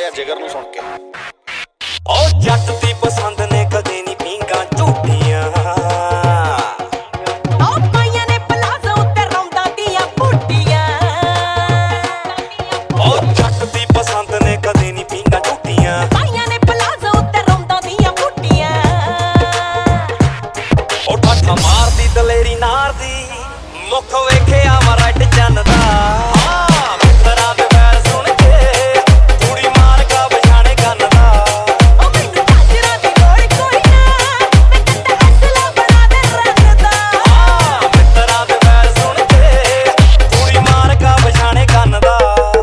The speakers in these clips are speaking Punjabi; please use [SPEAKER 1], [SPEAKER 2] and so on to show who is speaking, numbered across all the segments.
[SPEAKER 1] ਆ ਜਿਗਰ ਨੂੰ ਸੁਣ ਕੇ।
[SPEAKER 2] ਓ ਜੱਟ ਦੀ ਪਸੰਦ ਨੇ ਕਦੇ ਨਹੀਂ ਪੀਂਗਾ ਝੂਟੀਆਂ,
[SPEAKER 3] ਓ ਪਾਈਆਂ ਨੇ ਪਲਾਜ਼ੋ ਉੱਤੇ ਰੌਂਦਾਂ ਦੀਆਂ ਬੂਟੀਆਂ।
[SPEAKER 2] ਓ ਜੱਟ ਦੀ ਪਸੰਦ ਨੇ ਕਦੇ ਨਹੀਂ ਪੀਂਗਾ ਝੂਟੀਆਂ,
[SPEAKER 3] ਪਾਈਆਂ ਨੇ ਪਲਾਜ਼ੋ ਉੱਤੇ ਰੌਂਦਾਂ ਦੀਆਂ ਬੂਟੀਆਂ।
[SPEAKER 2] ਓ ਠਾਠਾ ਮਾਰਦੀ ਦਲੇਰੀ ਨਾਰ ਦੀ, ਮੁੱਖ ਵੇਖਿਆ ਵਾ ਰੈਡ ਚੰਨ ਦਾ। ਮਿੱਤਰਾਂ ਦੇ ਵੈਰ ਸੁਣ ਕੇ ਕੁੜੀ ਮਾਰ ਕਾ ਪਛਾਣੇ ਕੰਨ ਦਾ।
[SPEAKER 3] ਓ ਮੈਨੂੰ ਝਾਂਜਰਾਂ ਦੀ ਲੋੜ ਕੋਈ ਨਾ, ਮੈਂ ਜੱਟ ਅਸਲਾ ਬਣਾ ਦੇ ਰੰਗ ਦਾ।
[SPEAKER 2] ਮਿੱਤਰਾਂ ਦੇ ਵੈਰ ਸੁਣ ਕੇ ਕੁੜੀ ਮਾਰ ਕਾ ਪਛਾਣੇ ਕੰਨ ਦਾ।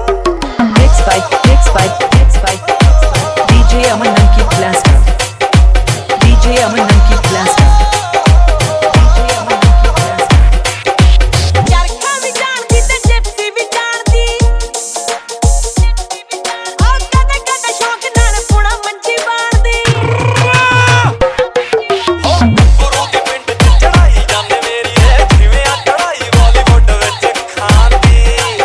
[SPEAKER 4] Mixed by DJ Aman Ankit Blaster. DJ Aman Ankit Blaster. DJ Aman Ankit Blaster.
[SPEAKER 3] ਚਰਖਾ ਵੀ ਜਾਣਦੀ ਤੇ ਜਿਪਸੀ ਵੀ ਜਾਣਦੀ, ਓ ਕਦੇ ਕਦੇ ਸ਼ੌਕ ਨਾਲ ਪੁਣਾ ਮੰਜੀ ਬਾਣਦੀ।
[SPEAKER 2] ਗੁਰੂ ਦੇ ਪਿੰਡ ਚ ਚੜਾਈ ਜਾਂਦੇ ਮੇਰੀ ਏ, ਜਿਵੇਂ ਆ ਚੜਾਈ ਬਾਲੀਵੁੱਡ ਵਿੱਚ ਖਾਨ ਦੀ।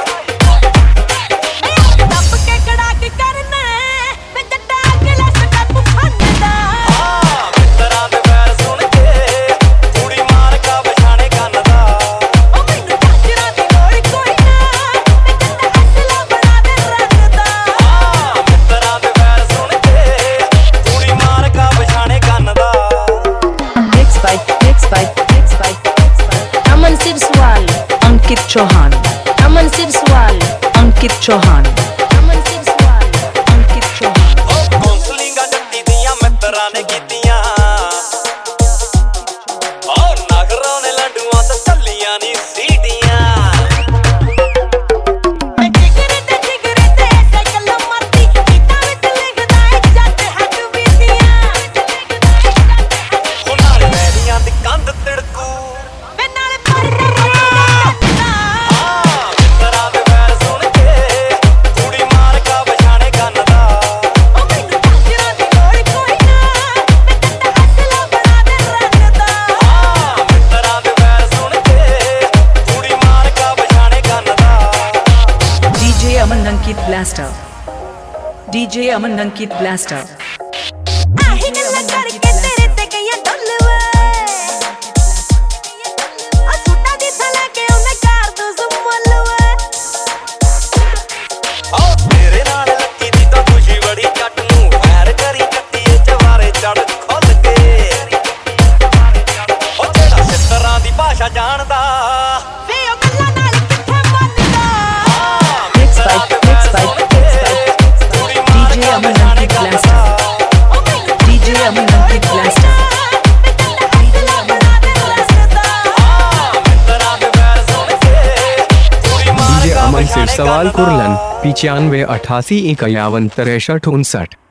[SPEAKER 3] ਦੱਬ ਕੇ ਕੜਾ ਕੇ ਕਰਨਾ, ਮੈਂ ਜੱਟਾ ਅਗਲਾ ਸਟੈਪ ਫੰਨਦਾ।
[SPEAKER 2] ਮਿੱਤਰਾਂ ਦੇ ਵੈਰ ਸੁਣ ਕੇ ਕੁੜੀ ਮਾਰ ਕਾ ਪਛਾਣੇ ਕੰਨ ਦਾ।
[SPEAKER 3] ਓ ਮੈਨੂੰ ਝਾਂਜਰਾਂ ਦੀ ਲੋੜ ਕੋਈ ਨਾ, ਮੈਂ ਜੱਟ ਅਸਲਾ ਬਣਾ ਦੇ ਰੰਗ ਦਾ।
[SPEAKER 2] ਮਿੱਤਰਾਂ ਦੇ ਵੈਰ ਸੁਣ ਕੇ ਕੁੜੀ ਮਾਰ ਕਾ ਪਛਾਣੇ ਕੰਨ ਦਾ।
[SPEAKER 4] Mixed by Aman Sirswal, Ankit Chauhan. Aman Sirswal, Ankit Chauhan. Aman Sirswal, Ankit Chauhan.
[SPEAKER 2] ਓ ਕੌਂਸਲਿੰਗਾਂ ਜੱਟੀ ਦੀਆਂ ਮਿੱਤਰਾਂ ਨੇ ਕੀਤੀਆਂ, ਓ ਨਗਰਾਂ ਨੇ ਲੰਡੂਆਂ ਤੇ ਚੱਲੀਆਂ ਨੀ ਸੀਟੀਆਂ।
[SPEAKER 3] ਮੈਂ ਜਿਗਰੇ ਤੇ ਐਸੇ ਗੱਲਾਂ ਮਰਦੀ, ਗੀਤਾਂ ਵਿੱਚ ਲਿਖਦਾ ਏ ਜੱਟ ਹੱਕ ਬੀਤੀਆਂ।
[SPEAKER 2] ਉਹ ਨਾਲ ਵੈਲੀਆਂ ਦੀ ਕੰਧ ਤਿੜਕੂ,
[SPEAKER 3] ਵੇ ਨਾਲ ਪਰਦਾ ਬਚਦਾ।
[SPEAKER 2] ਮਿੱਤਰਾਂ ਦੇ ਵੈਰ ਸੁਣ ਕੇ ਕੁੜੀ ਮਾਰ ਕਾ ਪਛਾਣੇ ਕੰਨ ਦਾ।
[SPEAKER 3] ਓ ਮੈਨੂੰ ਝਾਂਜਰਾਂ ਦੀ ਲੋੜ ਕੋਈ ਨਾ, ਮੈਂ ਜੱਟ ਅਸਲਾ ਬਣਾ ਦੇ ਰੰਗ ਦਾ।
[SPEAKER 2] ਮਿੱਤਰਾਂ ਦੇ ਵੈਰ ਸੁਣ ਕੇ ਕੁੜੀ ਮਾਰ ਕਾ ਪਛਾਣੇ ਕੰਨ ਦਾ।
[SPEAKER 4] DJ Aman Ankit Blaster. DJ Aman Ankit Blaster.
[SPEAKER 3] ਆਹੀ ਗੱਲਾਂ ਕਰਕੇ ਤੇਰੇ ਤੇ ਗਈਆਂ ਡੁੱਲ ਵੇ, ਆ ਸੂਟਾਂ ਦੀ ਥਾਂ ਲੈ ਕੇ ਉਹਨੇ ਕਰ ਦੂ ਜ਼ੁਮਲ ਵੇ।
[SPEAKER 2] ਓ ਤੇਰੇ ਨਾਲ ਲੱਗੀ ਦੀ ਤਾਂ ਖੁਸ਼ੀ ਬੜੀ, ਜੱਟ ਨੂੰ ਵੈਰ ਕਰੀ ਕੱਤੀਏ ਚਵਾਰੇ ਚੜ ਖੁੱਲ ਕੇ। ਓ ਜਿਹੜਾ ਸਿੱਤਰਾਂ ਦੀ ਭਾਸ਼ਾ ਜਾਣਦਾ,
[SPEAKER 3] ਵੇ ਉਹ ਗੱਲਾਂ ਨਾਲ ਕਿੱਥੇ ਮੰਨਦਾ।
[SPEAKER 4] Mixed by DJ Aman Ankit Blaster.
[SPEAKER 3] ਓ ਮੈਨੂੰ
[SPEAKER 4] DJ Aman Ankit Blaster.
[SPEAKER 3] ਮੈਂ ਜੱਟ ਅਸਲਾ ਬਣਾ ਦੇ ਰੰਗ ਦਾ।
[SPEAKER 2] ਮਿੱਤਰਾਂ ਦੇ ਵੈਰ ਸੁਣ ਕੇ ਕੁੜੀ ਮਾਰ
[SPEAKER 5] DJ
[SPEAKER 2] ਕਾ
[SPEAKER 5] Aman
[SPEAKER 2] ਪਛਾਣੇ
[SPEAKER 5] Sirswal
[SPEAKER 2] ਕੰਨ ਦਾ।
[SPEAKER 5] Kurlan 95 88 51 63 59।